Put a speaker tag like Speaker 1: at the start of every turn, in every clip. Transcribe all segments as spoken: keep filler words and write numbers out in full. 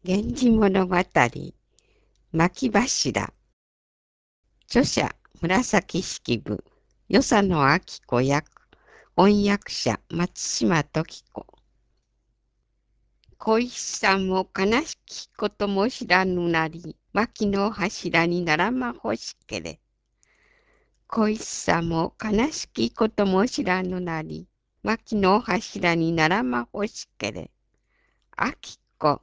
Speaker 1: 源氏物語、牧柱。著者、紫式部。与謝野明子役。音訳者、松島時子。小石さんも悲しきことも知らぬなり、牧の柱にならまほしけれ。小石さんも悲しきことも知らぬなり、牧の柱にならまほしけれ。明子。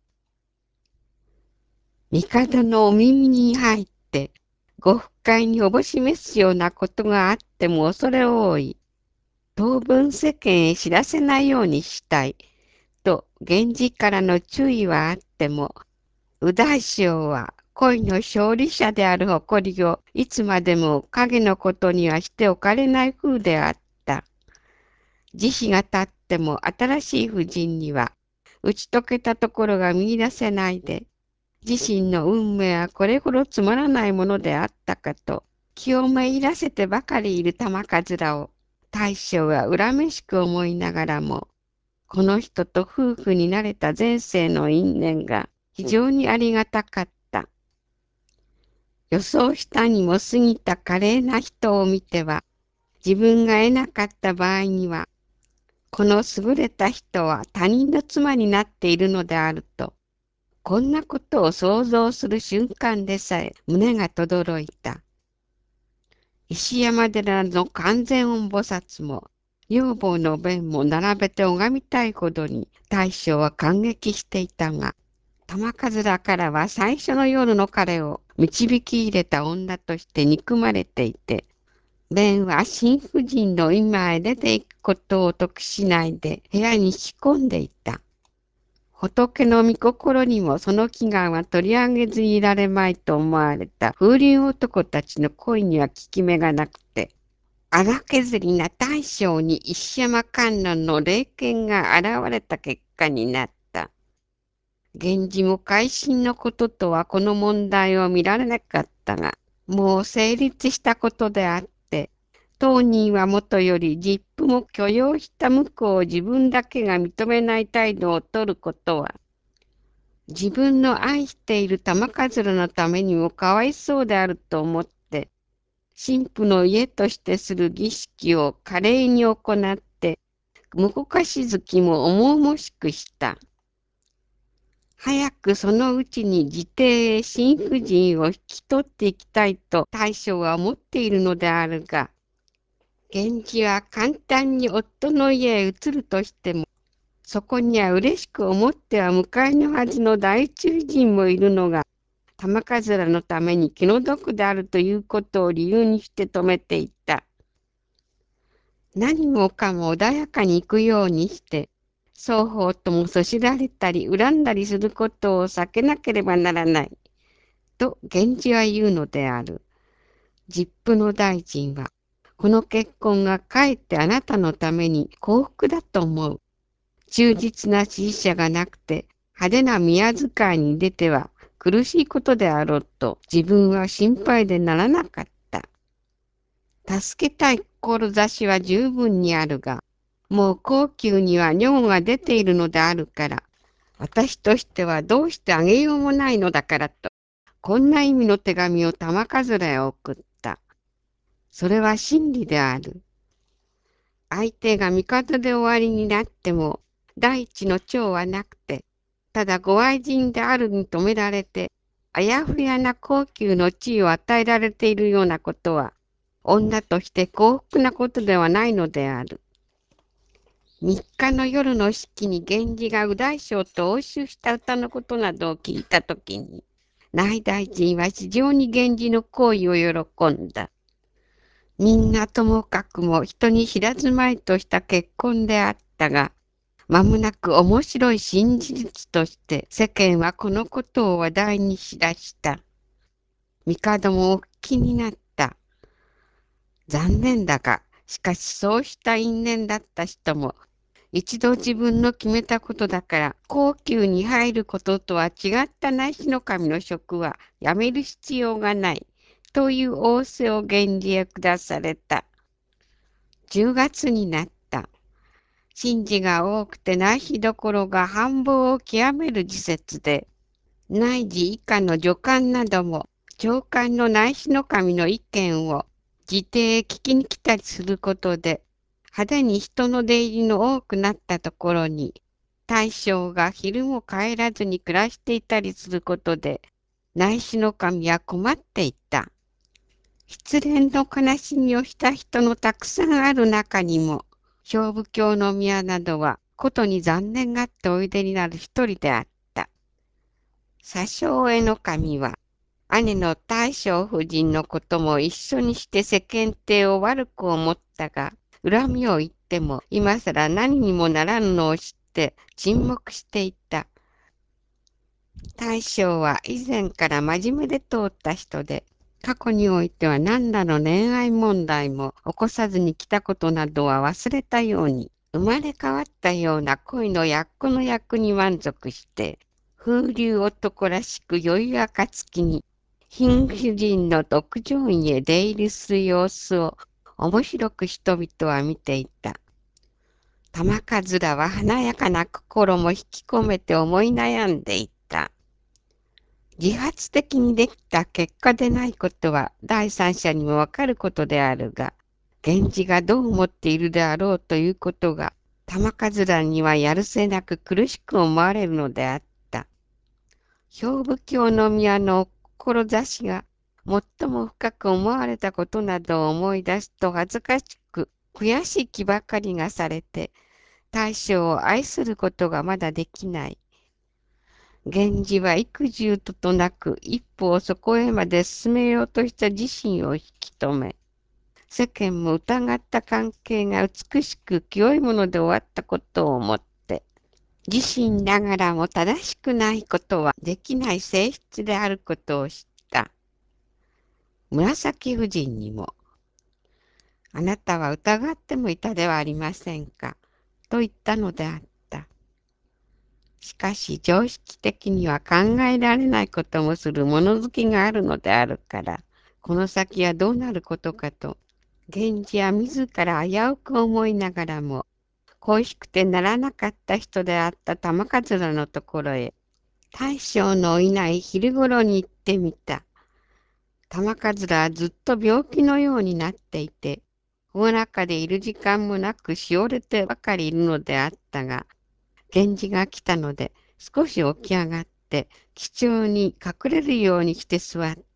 Speaker 1: 帝のお耳に入って、ご不快におぼしめすようなことがあっても恐れ多い。当分世間へ知らせないようにしたい。と、源氏からの注意はあっても、右大将は恋の勝利者である誇りをいつまでも影のことにはしておかれない風であった。慈悲が立っても新しい婦人には打ち解けたところが見出せないで、自身の運命はこれほどつまらないものであったかと気をめいらせてばかりいる玉らを大将は恨めしく思いながらも、この人と夫婦になれた前世の因縁が非常にありがたかった。予想したにも過ぎた華麗な人を見ては、自分が得なかった場合には、この優れた人は他人の妻になっているのであると、こんなことを想像する瞬間でさえ胸がとどろいた。石山寺の観世音菩薩も、女房の弁も並べて拝みたいほどに大将は感激していたが、玉らからは最初の夜の彼を導き入れた女として憎まれていて、弁は新婦人の今へ出ていくことを得しないで部屋に仕込んでいた。仏の御心にもその祈願は取り上げずにいられまいと思われた風流男たちの恋には効き目がなくて、荒削りな大将に石山観音の霊剣が現れた結果になった。源氏も会心のこととはこの問題を見られなかったが、もう成立したことであって、当人はもとより実父も許容した向こうを自分だけが認めない態度を取ることは、自分の愛している玉数のためにもかわいそうであると思って、神父の家としてする儀式を華麗に行って、婿し月も重々しくした。早くそのうちに自邸へ新婦人を引き取っていきたいと大将は思っているのであるが、源氏は簡単に夫の家へ移るとしても、そこには嬉しく思っては迎えのはずの大中人もいるのが、玉らのために気の毒であるということを理由にして止めていった。何もかも穏やかに行くようにして、双方ともそしられたり恨んだりすることを避けなければならない。と源氏は言うのである。実父の大臣は、この結婚がかえってあなたのために幸福だと思う。忠実な支持者がなくて派手な宮遣いに出ては苦しいことであろうと自分は心配でならなかった。助けたい志は十分にあるが、もう皇宮には尿が出ているのであるから、私としてはどうしてあげようもないのだからと、こんな意味の手紙を玉数へ送った。それは真理である。相手が帝で終わりになっても、第一の長はなくて、ただご愛人であるに止められて、あやふやな高級の地位を与えられているようなことは、女として幸福なことではないのである。三日の夜の式に源氏が右大将と応酬した歌のことなどを聞いたときに、内大臣は非常に源氏の行為を喜んだ。みんなともかくも人に知らずまいとした結婚であったが、まもなく面白い新事実として世間はこのことを話題にしだした。帝もお聞きになった。残念だが、しかしそうした因縁だった人も、一度自分の決めたことだから、皇宮に入ることとは違った内侍の神の職はやめる必要がない、という仰せを源氏へ下された。じゅうがつになった。神事が多くて内侍どころが繁忙を極める時節で、 内侍以下の女官なども、長官の内侍の神の意見を自邸へ聞きに来たりすることで、派手に人の出入りの多くなったところに、大将が昼も帰らずに暮らしていたりすることで、内侍の神は困っていた。失恋の悲しみをした人のたくさんある中にも、勝負教の宮などは、ことに残念がっておいでになる一人であった。左相への神は、姉の大将夫人のことも一緒にして世間体を悪く思ったが、恨みを言っても今更何にもならぬのを知って沈黙していた。大将は以前から真面目で通った人で、過去においては何らの恋愛問題も起こさずに来たことなどは忘れたように、生まれ変わったような恋の奴の役に満足して、風流男らしく余裕暁に、貧婦人の独上院へ出入りする様子を面白く人々は見ていた。玉らは華やかな心も引き込めて思い悩んでいた。自発的にできた結果でないことは第三者にもわかることであるが、源氏がどう思っているであろうということが、玉らにはやるせなく苦しく思われるのであった。兵部教の宮の志が最も深く思われたことなどを思い出すと恥ずかしく悔しい気ばかりがされて、大将を愛することがまだできない。源氏は幾十ととなく一歩をそこへまで進めようとした自身を引き止め、世間も疑った関係が美しく清いもので終わったことを思って、自身ながらも正しくないことはできない性質であることを知った。紫夫人にも、あなたは疑ってもいたではありませんか、と言ったのであった。しかし常識的には考えられないこともする物好きがあるのであるから、この先はどうなることかと、源氏は自ら危うく思いながらも、恋しくてならなかった人であった玉桂のところへ、大将のいない昼ごろに行ってみた。玉桂はずっと病気のようになっていて、大中でいる時間もなくしおれてばかりいるのであったが、源氏が来たので少し起き上がって貴重に隠れるようにして座った。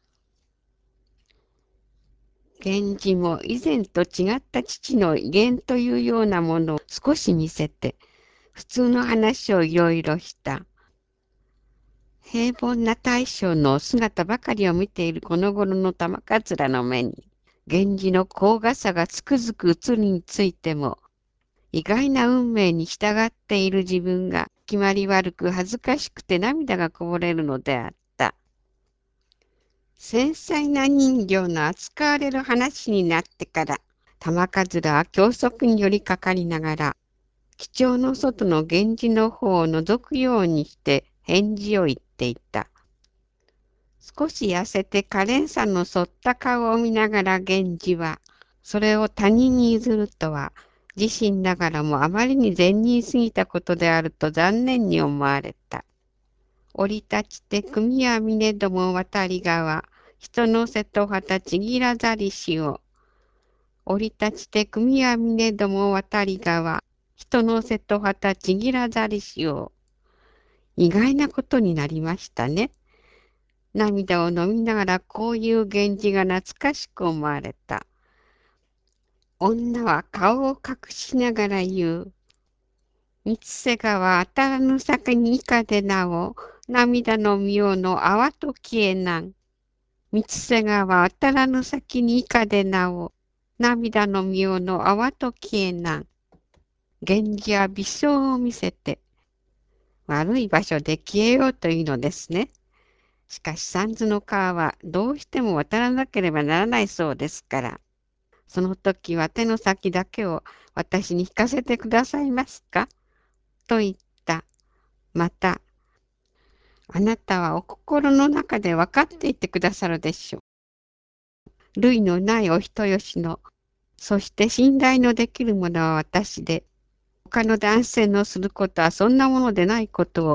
Speaker 1: 源氏も以前と違った父の威厳というようなものを少し見せて、普通の話をいろいろした。平凡な大将の姿ばかりを見ているこの頃の玉桂の目に、源氏の高雅さがつくづく映るについても、意外な運命に従っている自分が決まり悪く恥ずかしくて涙がこぼれるのであった。繊細な人形の扱われる話になってから、玉桂は教則に寄りかかりながら、貴重の外の源氏の方を覗くようにして返事を言っていた。少し痩せて可憐さの沿った顔を見ながら源氏は、それを他人に譲るとは、自身ながらもあまりに善人すぎたことであると残念に思われた。降り立ちて組や峰ども渡り川、人の瀬戸旗ちぎらざりしを。降り立ちて組や峰ども渡り川、人の瀬戸旗ちぎらざりしを。意外なことになりましたね。涙を飲みながらこういう源氏が懐かしく思われた。女は顔を隠しながら言う。三瀬川当たらぬ先に以下でなお、涙の妙の泡と消えなん。三瀬川当たらぬ先に以下でなお、涙の妙の泡と消えなん。源氏は微笑を見せて、悪い場所で消えようというのですね。しかし三途の川はどうしても渡らなければならないそうですから、その時は手の先だけを私に引かせてくださいますかと言った。また、あなたはお心の中で分かっていてくださるでしょう。類のないお人よしの、そして信頼のできる者は私で、他の男性のすることはそんなものでないことを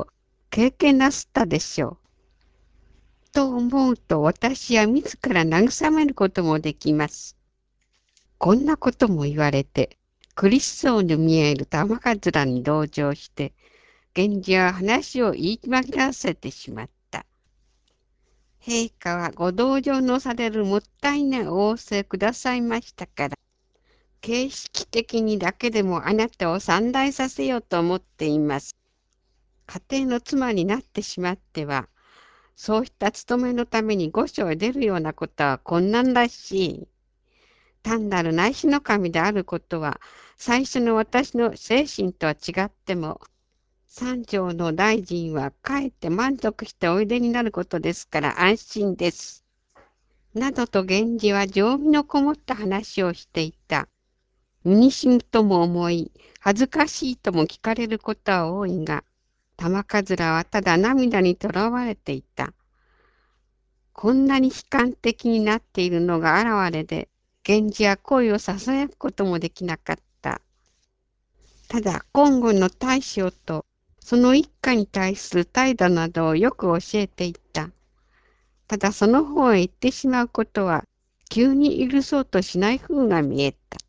Speaker 1: 経験なすったでしょう。と思うと私は自ら慰めることもできます。こんなことも言われて、苦しそうに見える玉桂に同情して、源氏は話を言い紛らわせてしまった。陛下はご同情のされるもったいない仰せくださいましたから、形式的にだけでもあなたを参内させようと思っています。家庭の妻になってしまっては、そうした務めのために御所へ出るようなことは困難らしい。単なる内視の神であることは、最初の私の精神とは違っても、三条の大臣はかえって満足しておいでになることですから安心です。などと源氏は情味のこもった話をしていた。身にしむとも思い、恥ずかしいとも聞かれることは多いが、玉桂はただ涙にとらわれていた。こんなに悲観的になっているのが現れで、源氏は声をささやくこともできなかった。ただ、今後の大将と、その一家に対する態度などをよく教えていった。ただ、その方へ行ってしまうことは、急に許そうとしない風が見えた。